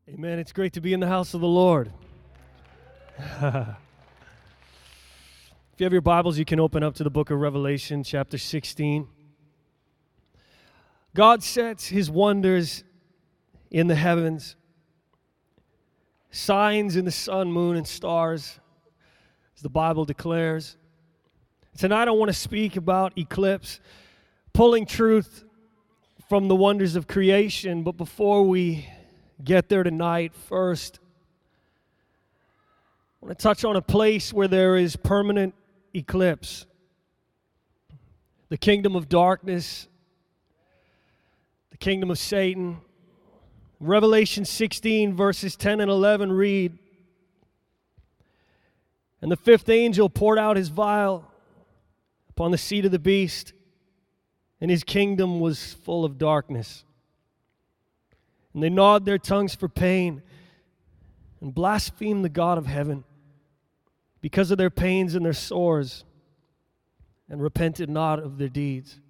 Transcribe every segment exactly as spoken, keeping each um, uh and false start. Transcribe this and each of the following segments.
Amen. It's great to be in the house of the Lord. If you have your Bibles, you can open up to the book of Revelation, chapter sixteen. God sets his wonders in the heavens, signs in the sun, moon, and stars, as the Bible declares. Tonight I want to speak about eclipse, pulling truth from the wonders of creation. But before we get there tonight, first, I want to touch on a place where there is permanent eclipse. The kingdom of darkness, the kingdom of Satan. Revelation sixteen, verses ten and eleven read, "And the fifth angel poured out his vial upon the seat of the beast, and his kingdom was full of darkness. And they gnawed their tongues for pain and blasphemed the God of heaven because of their pains and their sores, and repented not of their deeds."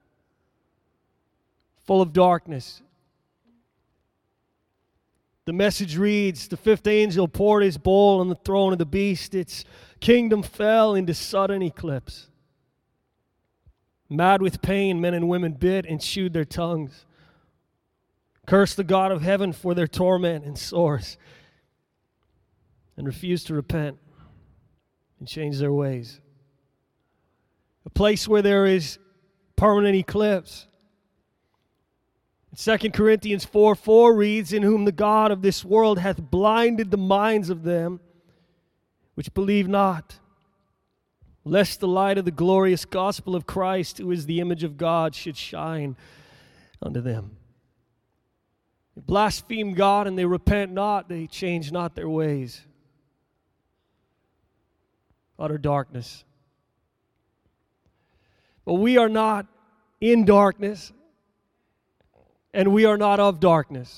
Full of darkness. The message reads, "The fifth angel poured his bowl on the throne of the beast. Its kingdom fell into sudden eclipse. Mad with pain, men and women bit and chewed their tongues, cursed the God of heaven for their torment and sores, and refused to repent and change their ways." A place where there is permanent eclipse. Second Corinthians four four reads, "In whom the God of this world hath blinded the minds of them which believe not, lest the light of the glorious gospel of Christ, who is the image of God, should shine unto them." They blaspheme God and they repent not, they change not their ways. Utter darkness. But we are not in darkness, and we are not of darkness.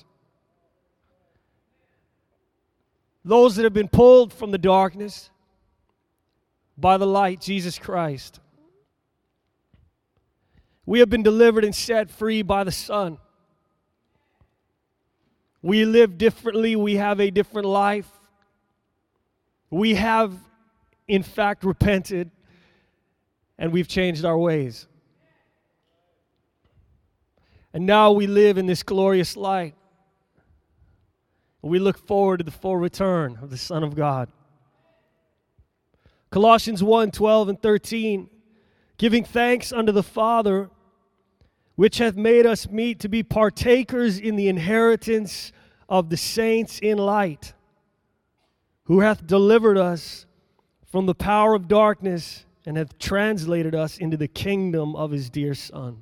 Those that have been pulled from the darkness by the light, Jesus Christ. We have been delivered and set free by the Son. We live differently. We have a different life. We have, in fact, repented, and we've changed our ways. And now we live in this glorious light. We look forward to the full return of the Son of God. Colossians one twelve and thirteen, "Giving thanks unto the Father, which hath made us meet to be partakers in the inheritance of the saints in light, who hath delivered us from the power of darkness, and hath translated us into the kingdom of his dear Son."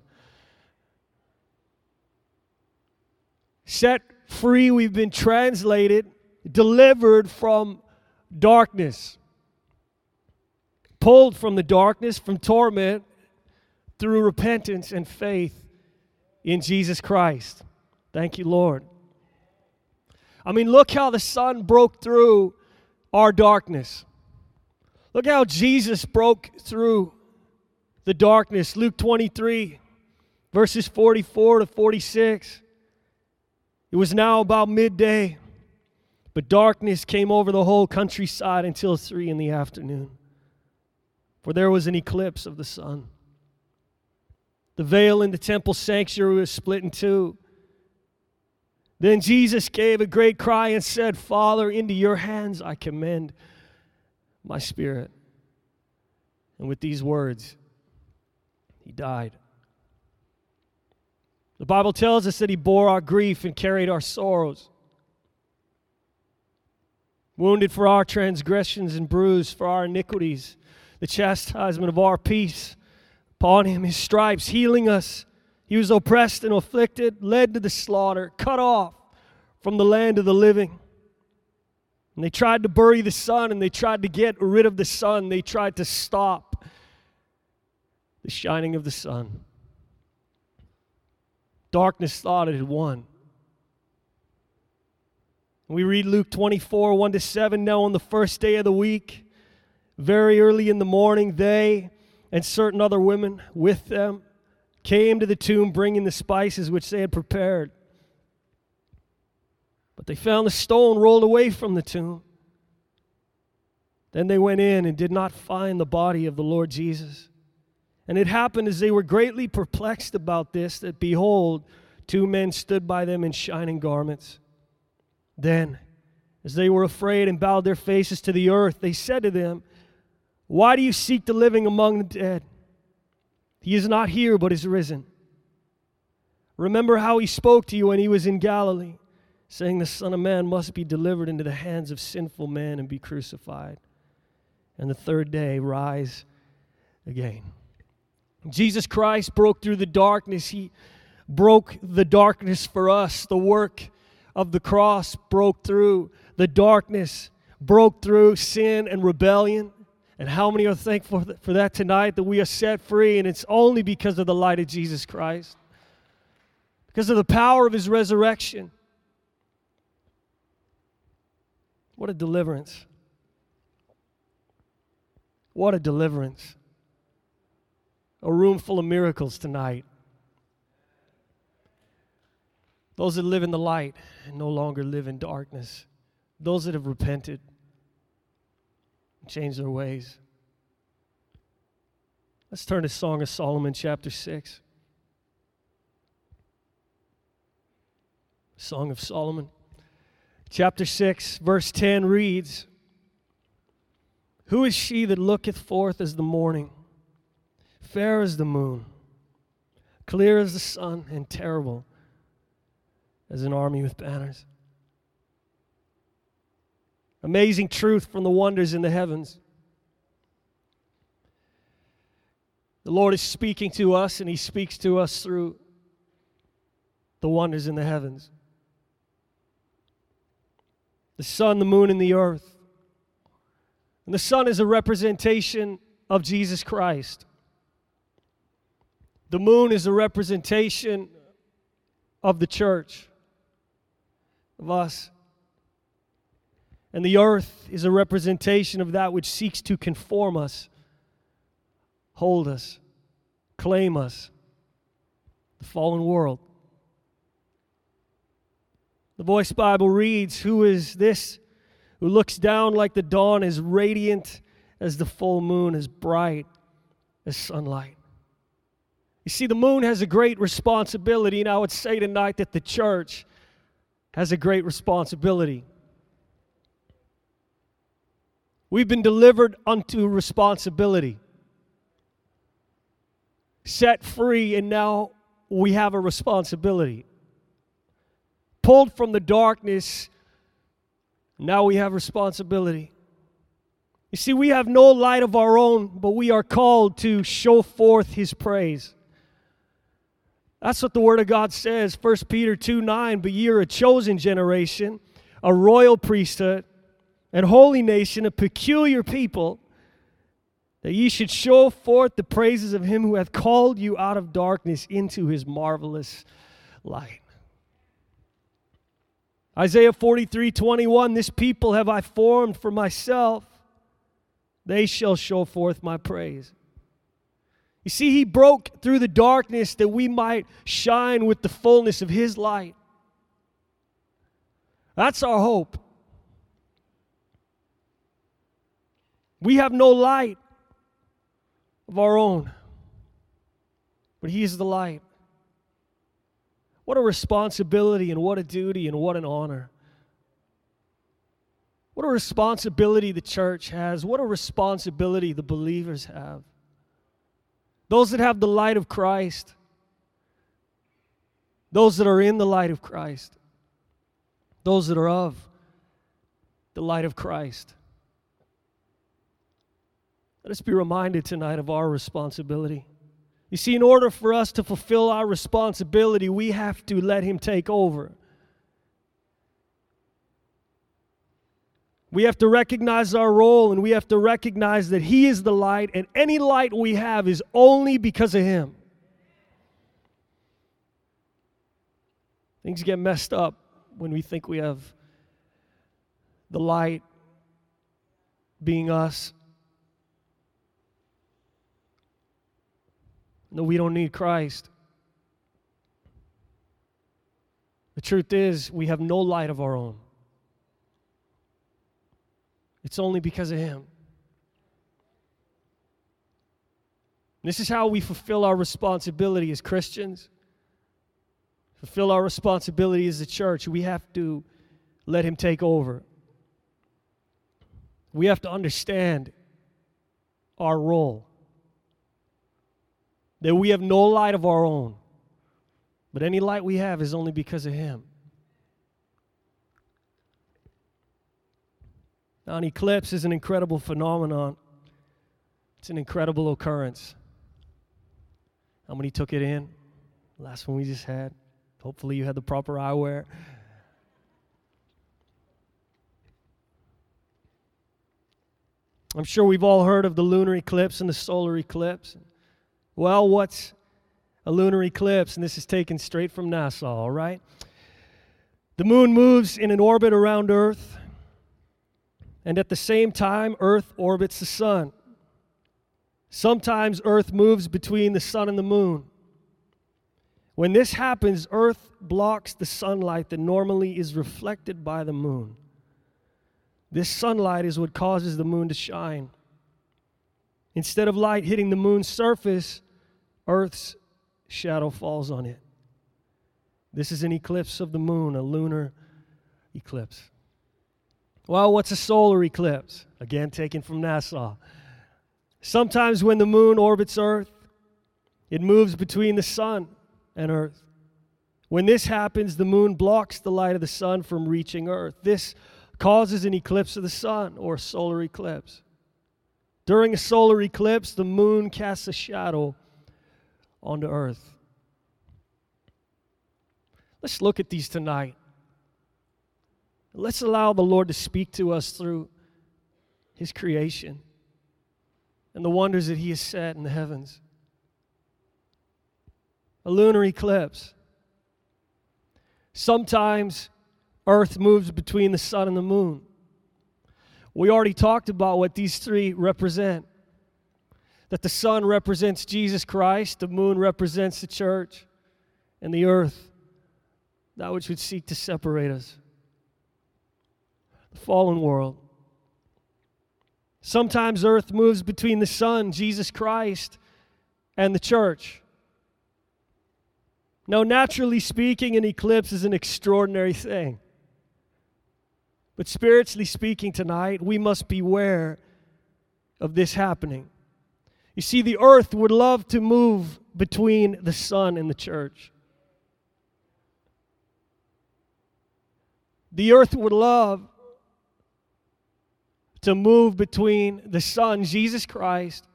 Set free, we've been translated, delivered from darkness. Pulled from the darkness, from torment, through repentance and faith in Jesus Christ. Thank you, Lord. I mean, look how the sun broke through our darkness. Look how Jesus broke through the darkness. Luke twenty-three, verses forty-four to forty-six. "It was now about midday, but darkness came over the whole countryside until three in the afternoon. For there was an eclipse of the sun. The veil in the temple sanctuary was split in two. Then Jesus gave a great cry and said, 'Father, into your hands I commend my spirit.' And with these words, he died." The Bible tells us that he bore our grief and carried our sorrows. Wounded for our transgressions and bruised for our iniquities. The chastisement of our peace upon him, his stripes healing us. He was oppressed and afflicted, led to the slaughter, cut off from the land of the living. And they tried to bury the sun, and they tried to get rid of the sun. They tried to stop the shining of the sun. Darkness thought it had won. We read Luke twenty-four, one to seven. "Now on the first day of the week, very early in the morning, they and certain other women with them came to the tomb bringing the spices which they had prepared. But they found the stone rolled away from the tomb. Then they went in and did not find the body of the Lord Jesus. And it happened as they were greatly perplexed about this, that behold, two men stood by them in shining garments. Then, as they were afraid and bowed their faces to the earth, they said to them, "Why do you seek the living among the dead? He is not here, but is risen. Remember how he spoke to you when he was in Galilee, saying the Son of Man must be delivered into the hands of sinful men and be crucified, and the third day rise again." Jesus Christ broke through the darkness. He broke the darkness for us. The work of the cross broke through the darkness, broke through sin and rebellion. And how many are thankful for that tonight, that we are set free? And it's only because of the light of Jesus Christ, because of the power of his resurrection. What a deliverance. What a deliverance. A room full of miracles tonight. Those that live in the light and no longer live in darkness. Those that have repented and changed their ways. Let's turn to Song of Solomon chapter six. Song of Solomon. Chapter six, verse ten reads, "Who is she that looketh forth as the morning, fair as the moon, clear as the sun, and terrible as an army with banners?" Amazing truth from the wonders in the heavens. The Lord is speaking to us, and he speaks to us through the wonders in the heavens. The sun, the moon, and the earth. And the sun is a representation of Jesus Christ. The moon is a representation of the church, of us. And the earth is a representation of that which seeks to conform us, hold us, claim us, the fallen world. The Voice Bible reads, "Who is this who looks down like the dawn, as radiant as the full moon, as bright as sunlight?" You see, the moon has a great responsibility, and I would say tonight that the church has a great responsibility. We've been delivered unto responsibility, set free, and now we have a responsibility. Pulled from the darkness, now we have responsibility. You see, we have no light of our own, but we are called to show forth his praise. That's what the Word of God says, First Peter two nine, "But ye are a chosen generation, a royal priesthood, and holy nation, a peculiar people, that ye should show forth the praises of him who hath called you out of darkness into his marvelous light." Isaiah forty-three twenty-one, "This people have I formed for myself, they shall show forth my praise." You see, he broke through the darkness that we might shine with the fullness of his light. That's our hope. We have no light of our own, but he is the light. What a responsibility, and what a duty, and what an honor. What a responsibility the church has. What a responsibility the believers have. Those that have the light of Christ. Those that are in the light of Christ. Those that are of the light of Christ. Let us be reminded tonight of our responsibility. You see, in order for us to fulfill our responsibility, we have to let him take over. We have to recognize our role, and we have to recognize that he is the light, and any light we have is only because of him. Things get messed up when we think we have the light being us. No, we don't need Christ. The truth is, we have no light of our own. It's only because of Him. This is how we fulfill our responsibility as Christians, fulfill our responsibility as a church. We have to let Him take over. We have to understand our role, that we have no light of our own, but any light we have is only because of Him. Now, an eclipse is an incredible phenomenon. It's an incredible occurrence. How many took it in? Last one we just had. Hopefully you had the proper eyewear. I'm sure we've all heard of the lunar eclipse and the solar eclipse. Well, what's a lunar eclipse? And this is taken straight from NASA, all right? The moon moves in an orbit around Earth, and at the same time, Earth orbits the sun. Sometimes Earth moves between the sun and the moon. When this happens, Earth blocks the sunlight that normally is reflected by the moon. This sunlight is what causes the moon to shine. Instead of light hitting the moon's surface, Earth's shadow falls on it. This is an eclipse of the moon, a lunar eclipse. Well, what's a solar eclipse? Again, taken from NASA. Sometimes when the moon orbits Earth, it moves between the sun and Earth. When this happens, the moon blocks the light of the sun from reaching Earth. This causes an eclipse of the sun, or solar eclipse. During a solar eclipse, the moon casts a shadow onto Earth. Let's look at these tonight. Let's allow the Lord to speak to us through His creation and the wonders that He has set in the heavens. A lunar eclipse. Sometimes Earth moves between the sun and the moon. We already talked about what these three represent. That the sun represents Jesus Christ, the moon represents the church, and the earth, that which would seek to separate us. The fallen world. Sometimes Earth moves between the sun, Jesus Christ, and the church. Now, naturally speaking, an eclipse is an extraordinary thing. But spiritually speaking tonight, we must beware of this happening. You see, the earth would love to move between the sun and the church. The earth would love to move between the Son, Jesus Christ,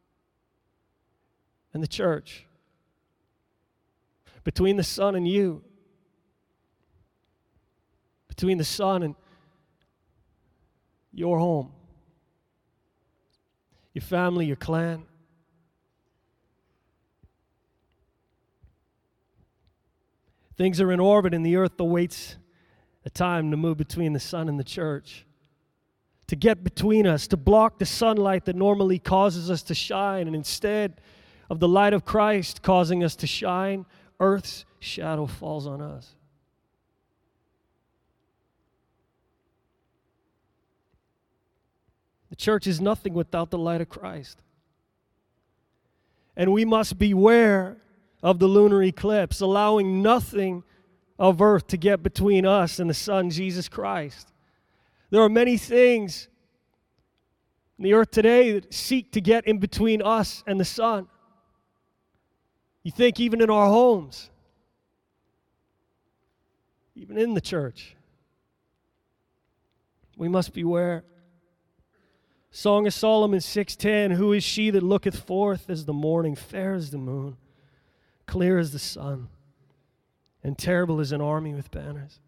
and the church. Between the Son and you. Between the Son and your home. Your family, your clan. Things are in orbit and the earth awaits a time to move between the sun and the church. To get between us, to block the sunlight that normally causes us to shine, and instead of the light of Christ causing us to shine, earth's shadow falls on us. The church is nothing without the light of Christ. And we must beware of the lunar eclipse, allowing nothing of earth to get between us and the Son, Jesus Christ. There are many things in the earth today that seek to get in between us and the Son. You think even in our homes, even in the church, we must beware. Song of Solomon six ten, who is she that looketh forth as the morning, fair as the moon, clear as the sun, and terrible as an army with banners?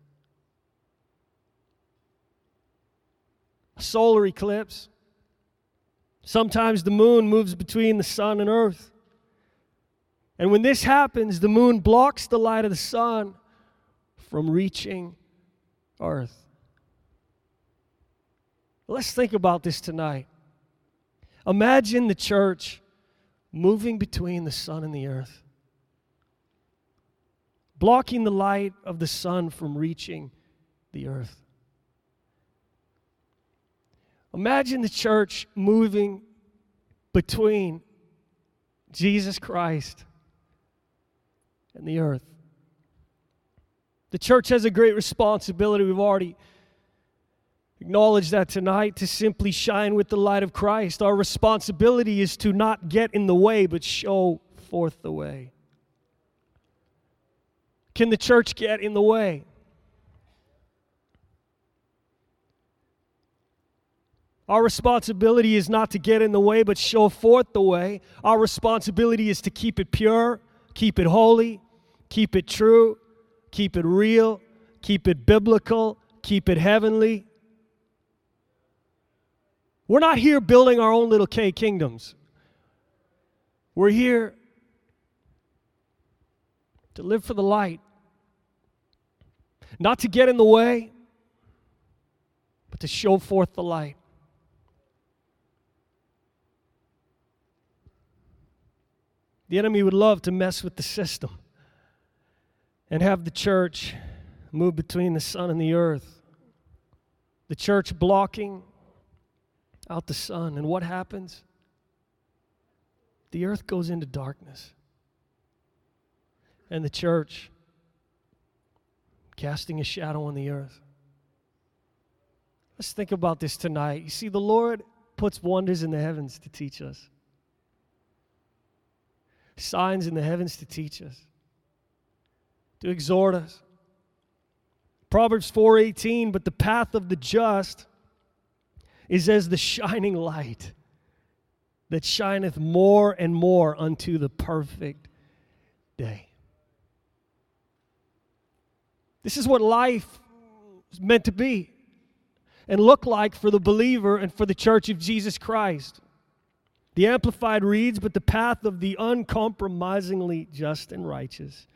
A solar eclipse. Sometimes the moon moves between the sun and earth. And when this happens, the moon blocks the light of the sun from reaching earth. Let's think about this tonight. Imagine the church moving between the sun and the earth, blocking the light of the sun from reaching the earth. Imagine the church moving between Jesus Christ and the earth. The church has a great responsibility. We've already acknowledged that tonight, to simply shine with the light of Christ. Our responsibility is to not get in the way, but show forth the way. Can the church get in the way? Our responsibility is not to get in the way, but show forth the way. Our responsibility is to keep it pure, keep it holy, keep it true, keep it real, keep it biblical, keep it heavenly. We're not here building our own little K kingdoms. We're here to live for the light. Not to get in the way, but to show forth the light. The enemy would love to mess with the system and have the church move between the sun and the earth. The church blocking out the sun. And what happens? The earth goes into darkness. And the church casting a shadow on the earth. Let's think about this tonight. You see, the Lord puts wonders in the heavens to teach us. Signs in the heavens to teach us, to exhort us. Proverbs four eighteen, but the path of the just is as the shining light that shineth more and more unto the perfect day. This is what life is meant to be and look like for the believer and for the church of Jesus Christ. The Amplified reads, but the path of the uncompromisingly just and righteous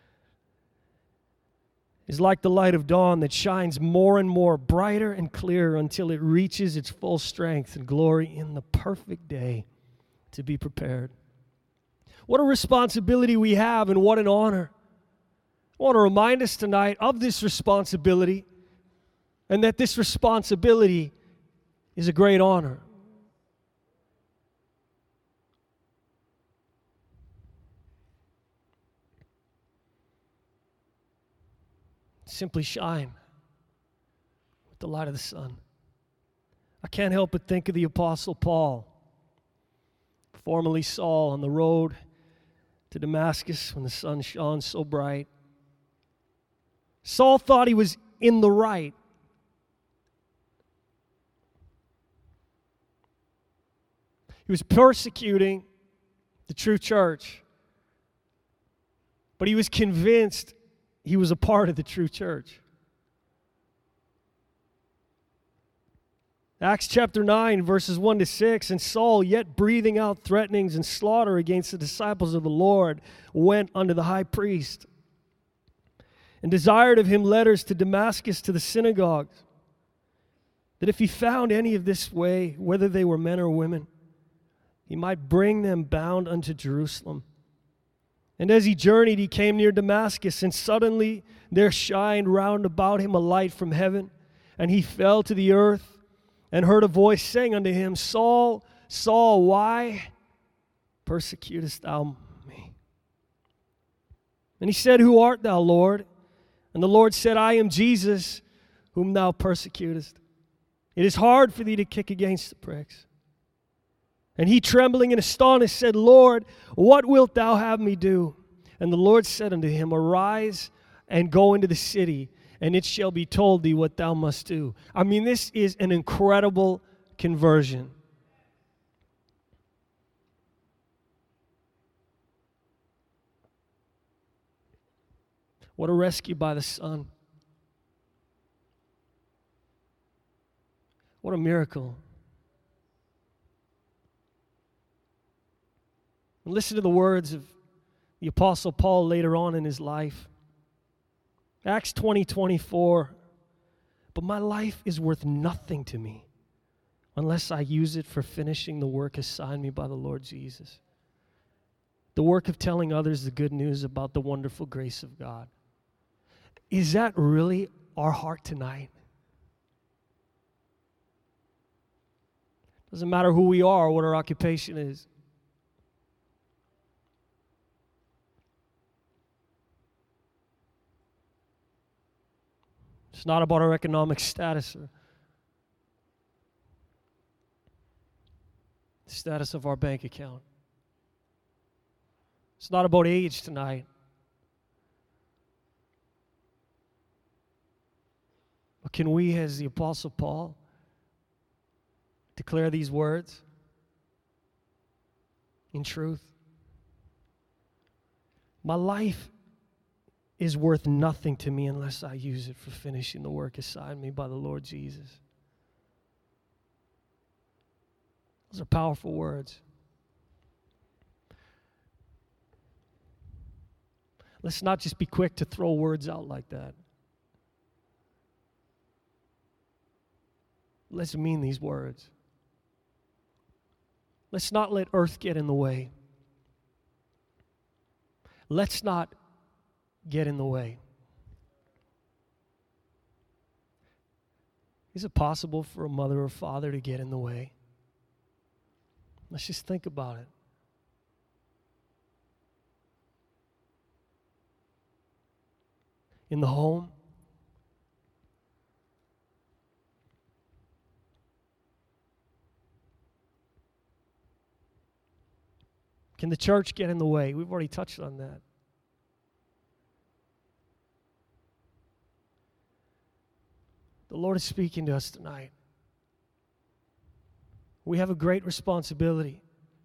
is like the light of dawn that shines more and more brighter and clearer until it reaches its full strength and glory in the perfect day to be prepared. What a responsibility we have, and what an honor. I want to remind us tonight of this responsibility, and that this responsibility is a great honor. Simply shine with the light of the sun. I can't help but think of the Apostle Paul, formerly Saul, on the road to Damascus when the sun shone so bright. Saul thought he was in the right. He was persecuting the true church, but he was convinced he was a part of the true church. Acts chapter nine, verses one to six, and Saul, yet breathing out threatenings and slaughter against the disciples of the Lord, went unto the high priest and desired of him letters to Damascus to the synagogues, that if he found any of this way, whether they were men or women, he might bring them bound unto Jerusalem. And as he journeyed, he came near Damascus, and suddenly there shined round about him a light from heaven, and he fell to the earth, and heard a voice saying unto him, Saul, Saul, why persecutest thou me? And he said, Who art thou, Lord? And the Lord said, I am Jesus, whom thou persecutest. It is hard for thee to kick against the pricks. And he, trembling and astonished, said, Lord, what wilt thou have me do? And the Lord said unto him, Arise and go into the city, and it shall be told thee what thou must do. I mean, this is an incredible conversion. What a rescue by the sun. What a miracle. And listen to the words of the Apostle Paul later on in his life. Acts twenty, twenty-four. But my life is worth nothing to me unless I use it for finishing the work assigned me by the Lord Jesus. The work of telling others the good news about the wonderful grace of God. Is that really our heart tonight? Doesn't matter who we are or what our occupation is. It's not about our economic status or the status of our bank account. It's not about age tonight. But can we, as the Apostle Paul, declare these words in truth? My life is worth nothing to me unless I use it for finishing the work assigned me by the Lord Jesus. Those are powerful words. Let's not just be quick to throw words out like that. Let's mean these words. Let's not let earth get in the way. Let's not get in the way. Is it possible for a mother or father to get in the way? Let's just think about it. In the home, can the church get in the way? We've already touched on that. The Lord is speaking to us tonight. We have a great responsibility.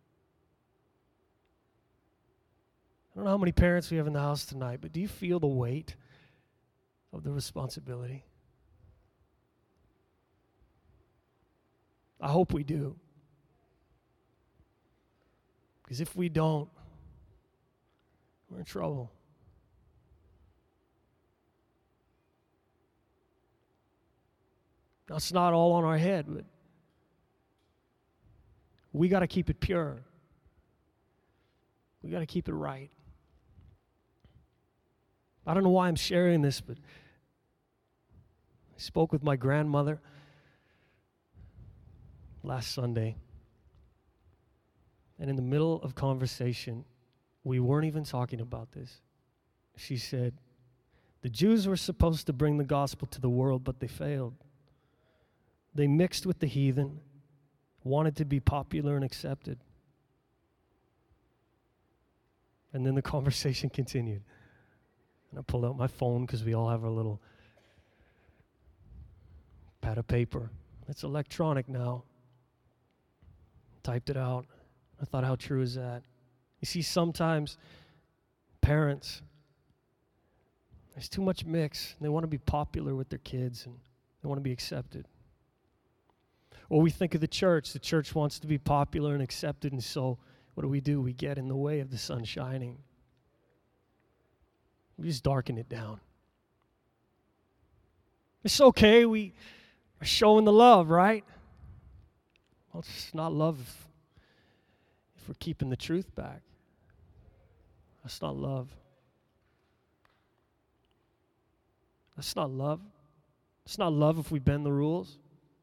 I don't know how many parents we have in the house tonight, but do you feel the weight of the responsibility? I hope we do. Because if we don't, we're in trouble. Now, it's not all on our head, but we got to keep it pure. We got to keep it right. I don't know why I'm sharing this, but I spoke with my grandmother last Sunday. And in the middle of conversation, we weren't even talking about this. She said, the Jews were supposed to bring the gospel to the world, but they failed. They mixed with the heathen, wanted to be popular and accepted. And then the conversation continued. And I pulled out my phone because we all have our little pad of paper. It's electronic now. Typed it out. I thought, how true is that? You see, sometimes parents, there's too much mix. They want to be popular with their kids and they want to be accepted. Or we think of the church. The church wants to be popular and accepted, and so what do we do? We get in the way of the sun shining. We just darken it down. It's okay. We are showing the love, right? Well, it's not love if, if we're keeping the truth back. That's not love. That's not love. It's not love if we bend the rules.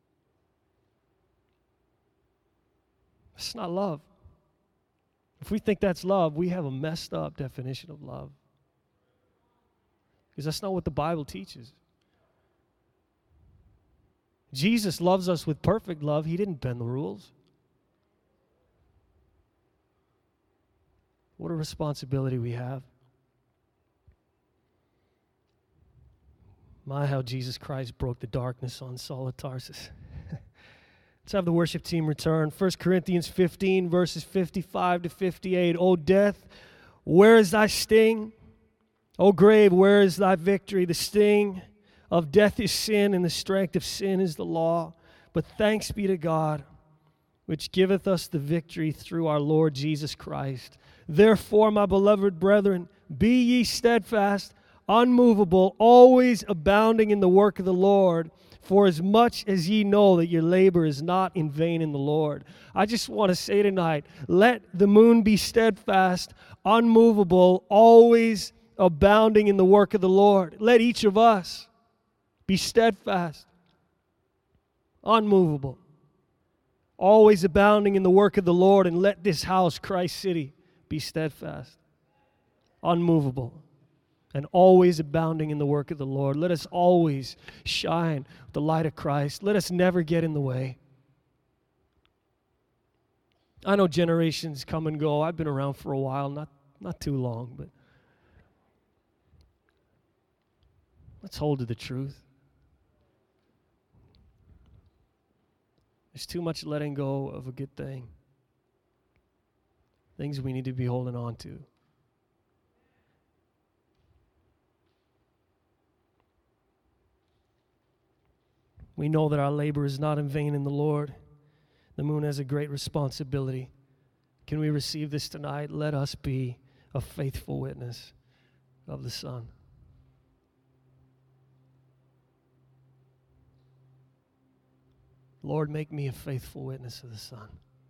It's not love. If we think that's love, we have a messed up definition of love. Because that's not what the Bible teaches. Jesus loves us with perfect love. He didn't bend the rules. What a responsibility we have. My, how Jesus Christ broke the darkness on Saul of Tarsus. Let's have the worship team return. First Corinthians fifteen, verses fifty-five to fifty-eight. O death, where is thy sting? O grave, where is thy victory? The sting of death is sin, and the strength of sin is the law. But thanks be to God, which giveth us the victory through our Lord Jesus Christ. Therefore, my beloved brethren, be ye steadfast, unmovable, always abounding in the work of the Lord, for as much as ye know that your labor is not in vain in the Lord. I just want to say tonight, let the moon be steadfast, unmovable, always abounding in the work of the Lord. Let each of us be steadfast, unmovable, always abounding in the work of the Lord, and let this house, Christ City, be steadfast, unmovable, and always abounding in the work of the Lord. Let us always shine the light of Christ. Let us never get in the way. I know generations come and go. I've been around for a while, not, not too long, but let's hold to the truth. There's too much letting go of a good thing. Things we need to be holding on to. We know that our labor is not in vain in the Lord. The moon has a great responsibility. Can we receive this tonight? Let us be a faithful witness of the sun. Lord, make me a faithful witness of the sun.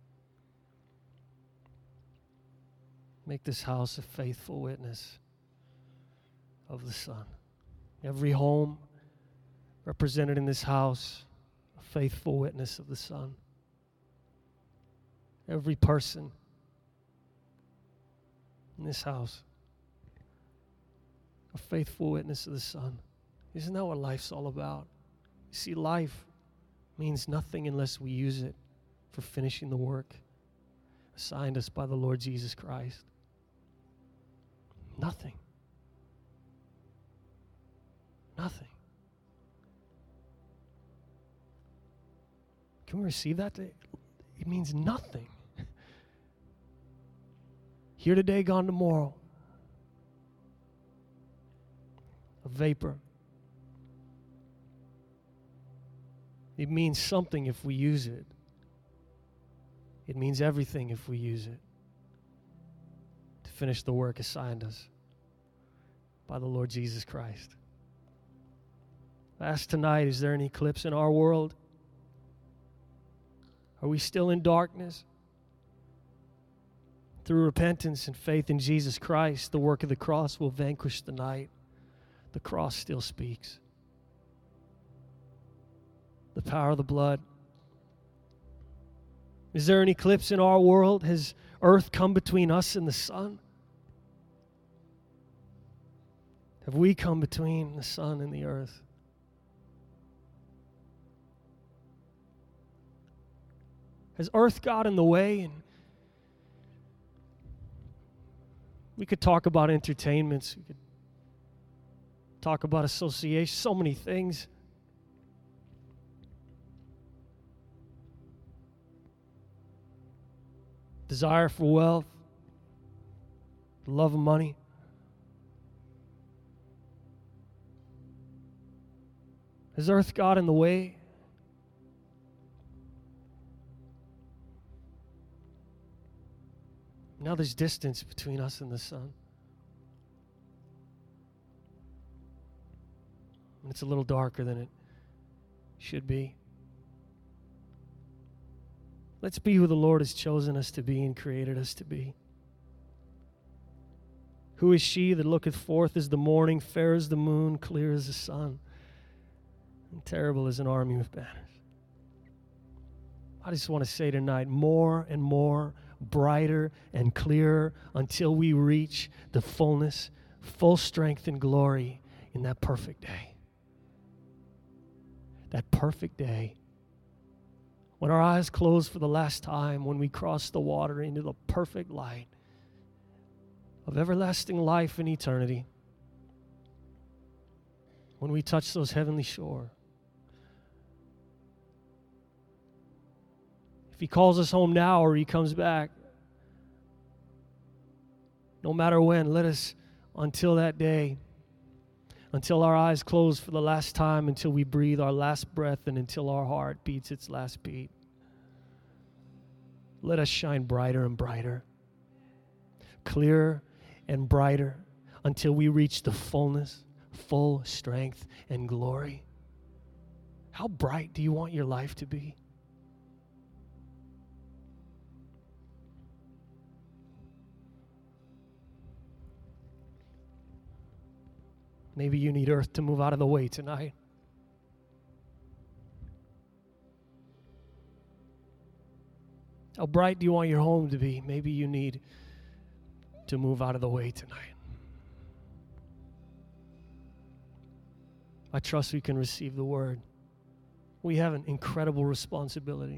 Make this house a faithful witness of the sun. Every home represented in this house, a faithful witness of the sun. Every person in this house, a faithful witness of the sun. Isn't that what life's all about? You see, life means nothing unless we use it for finishing the work assigned us by the Lord Jesus Christ. Nothing. Nothing. Can we receive that? It means nothing. Here today, gone tomorrow. A vapor. It means something if we use it. It means everything if we use it to finish the work assigned us by the Lord Jesus Christ. I ask tonight, is there an eclipse in our world? Are we still in darkness? Through repentance and faith in Jesus Christ, the work of the cross will vanquish the night. The cross still speaks. The power of the blood. Is there an eclipse in our world? Has earth come between us and the sun? Have we come between the sun and the earth? Has earth got in the way? And we could talk about entertainments. We could talk about association, so many things. Desire for wealth, the love of money. Has earth got in the way? Now there's distance between us and the sun. And it's a little darker than it should be. Let's be who the Lord has chosen us to be and created us to be. Who is she that looketh forth as the morning, fair as the moon, clear as the sun, and terrible as an army with banners? I just want to say tonight, more and more, brighter and clearer, until we reach the fullness, full strength and glory in that perfect day. That perfect day. When our eyes close for the last time, when we cross the water into the perfect light of everlasting life and eternity, when we touch those heavenly shores. If he calls us home now or he comes back, no matter when, let us, until that day, until our eyes close for the last time, until we breathe our last breath, and until our heart beats its last beat, let us shine brighter and brighter, clearer and brighter, until we reach the fullness, full strength and glory. How bright do you want your life to be? Maybe you need earth to move out of the way tonight. How bright do you want your home to be? Maybe you need to move out of the way tonight. I trust we can receive the word. We have an incredible responsibility.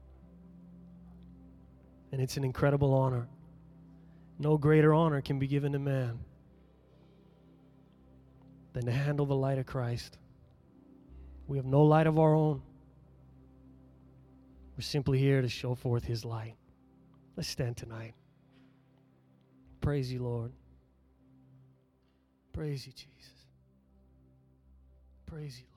And it's an incredible honor. No greater honor can be given to man than to handle the light of Christ. We have no light of our own. We're simply here to show forth his light. Let's stand tonight. Praise you, Lord. Praise you, Jesus. Praise you.